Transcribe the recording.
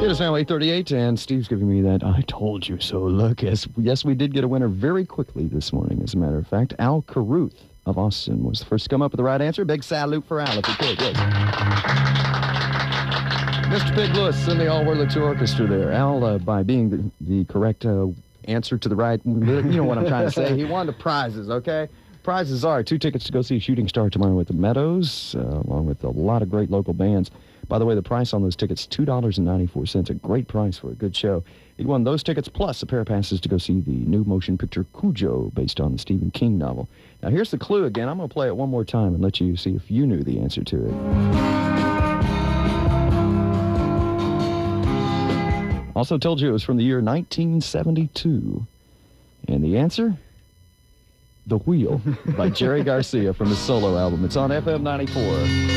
It is now 8:38, and Steve's giving me that I told you so look. Yes, we did get a winner very quickly this morning, as a matter of fact. Al Caruth of Austin was the first to come up with the right answer. Big salute for Al, if you could. Yes. Mr. Pig Lewis and the All Whirler 2 Orchestra there. Al, by being the correct answer to the right, you know what I'm trying to say. He won the prizes, okay? Prizes are 2 tickets to go see Shooting Star tomorrow at the Meadows, along with a lot of great local bands. By the way, the price on those tickets, $2.94, a great price for a good show. He won those tickets plus a pair of passes to go see the new motion picture Cujo, based on the Stephen King novel. Now, here's the clue again. I'm going to play it one more time and let you see if you knew the answer to it. Also told you it was from the year 1972. And the answer? The Wheel by Jerry Garcia from his solo album. It's on FM 94.